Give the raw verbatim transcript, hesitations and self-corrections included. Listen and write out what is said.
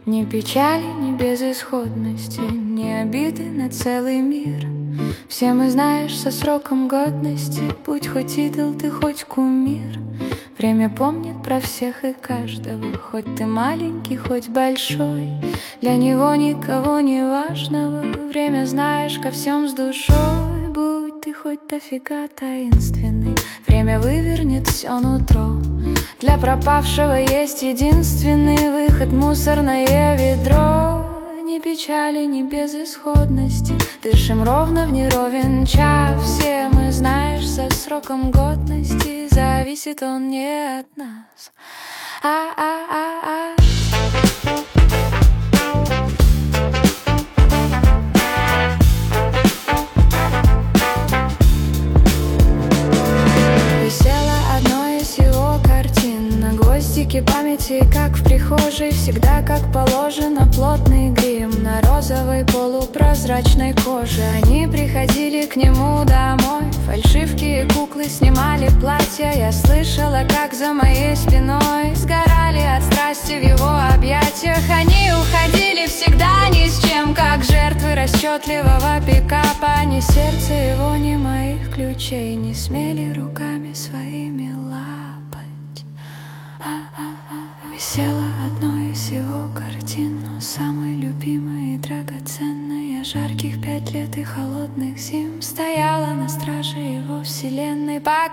Ни печали, ни безысходности, ни обиды на целый мир. Все мы, знаешь, со сроком годности, будь хоть идол, ты хоть кумир. Время помнит про всех и каждого, хоть ты маленький, хоть большой. Для него никого не важного, время, знаешь, ко всем с душой. Будь ты хоть дофига таинственный, время вывернет все нутро. Для пропавшего есть единственный выход — мусорное ведро. Ни печали, ни безысходности, дышим ровно в неровен час. Все мы, знаешь, со сроком годности, зависит он не от нас. А-а-а-а. Гвоздики памяти, как в прихожей, всегда как положено, плотный грим на розовой полупрозрачной коже. Они приходили к нему домой, фальшивки и куклы снимали платья. Я слышала, как за моей спиной сгорали от страсти в его объятиях. Они уходили всегда ни с чем, как жертвы расчетливого пикапа. Ни сердца его, ни моих ключей не смели руками своими лапать. Висела одной из его картин, но самой любимой и драгоценной. Я жарких пять лет и холодных зим стояла на страже его вселенной, пока